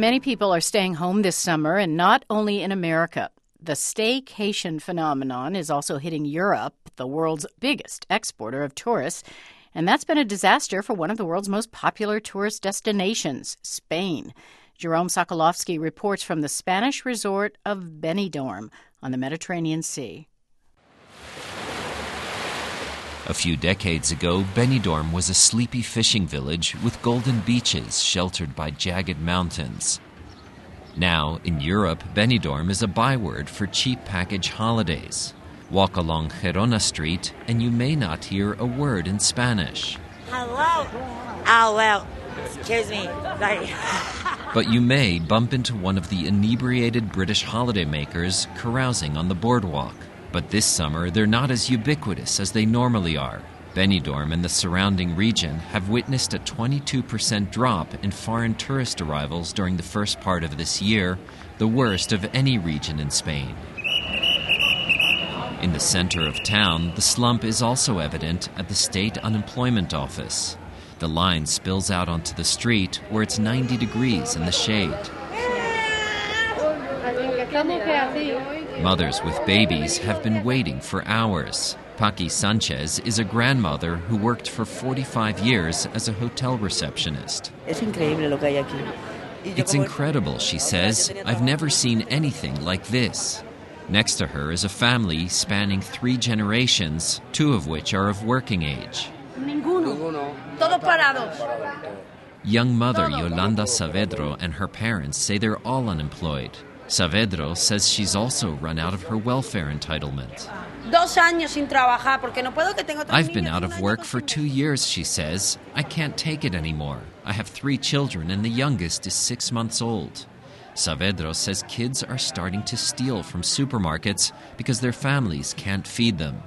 Many people are staying home this summer, and not only in America. The staycation phenomenon is also hitting Europe, the world's biggest exporter of tourists, and that's been a disaster for one of the world's most popular tourist destinations, Spain. Jerome Sokolovsky reports from the Spanish resort of Benidorm on the Mediterranean Sea. A few decades ago, Benidorm was a sleepy fishing village with golden beaches sheltered by jagged mountains. Now, in Europe, Benidorm is a byword for cheap package holidays. Walk along Gerona Street and you may not hear a word in Spanish. Hello? Oh, well, excuse me. Sorry. But you may bump into one of the inebriated British holidaymakers carousing on the boardwalk. But this summer, they're not as ubiquitous as they normally are. Benidorm and the surrounding region have witnessed a 22% drop in foreign tourist arrivals during the first part of this year, the worst of any region in Spain. In the center of town, the slump is also evident at the state unemployment office. The line spills out onto the street where it's 90 degrees in the shade. Mothers with babies have been waiting for hours. Paqui Sanchez is a grandmother who worked for 45 years as a hotel receptionist. It's incredible, she says. I've never seen anything like this. Next to her is a family spanning 3 generations, 2 of which are of working age. Young mother Yolanda Saavedro and her parents say they're all unemployed. Saavedro says she's also run out of her welfare entitlement. I've been out of work for 2 years, she says. I can't take it anymore. I have 3 children and the youngest is 6 months old. Saavedro says kids are starting to steal from supermarkets because their families can't feed them.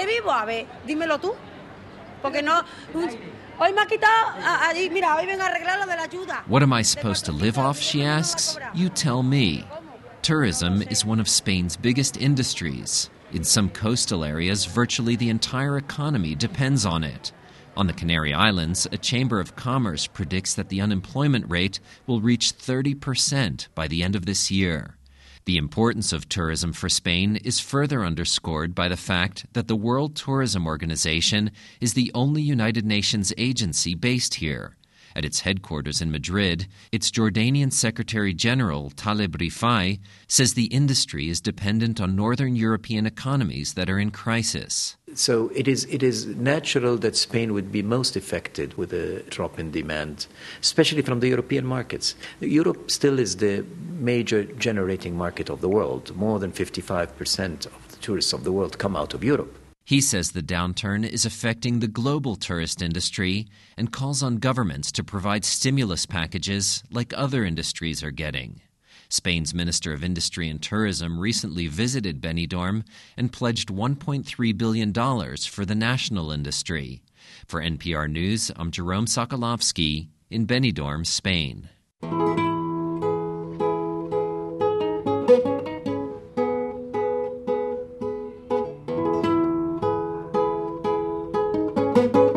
What am I supposed to live off, she asks. You tell me. Tourism is one of Spain's biggest industries. In some coastal areas, virtually the entire economy depends on it. On the Canary Islands, a Chamber of Commerce predicts that the unemployment rate will reach 30% by the end of this year. The importance of tourism for Spain is further underscored by the fact that the World Tourism Organization is the only United Nations agency based here. At its headquarters in Madrid, its Jordanian Secretary General, Taleb Rifai, says the industry is dependent on northern European economies that are in crisis. So it is natural that Spain would be most affected with a drop in demand, especially from the European markets. Europe still is the major generating market of the world. More than 55% of the tourists of the world come out of Europe. He says the downturn is affecting the global tourist industry and calls on governments to provide stimulus packages like other industries are getting. Spain's Minister of Industry and Tourism recently visited Benidorm and pledged $1.3 billion for the national industry. For NPR News, I'm Jerome Sokolovsky in Benidorm, Spain. Thank you.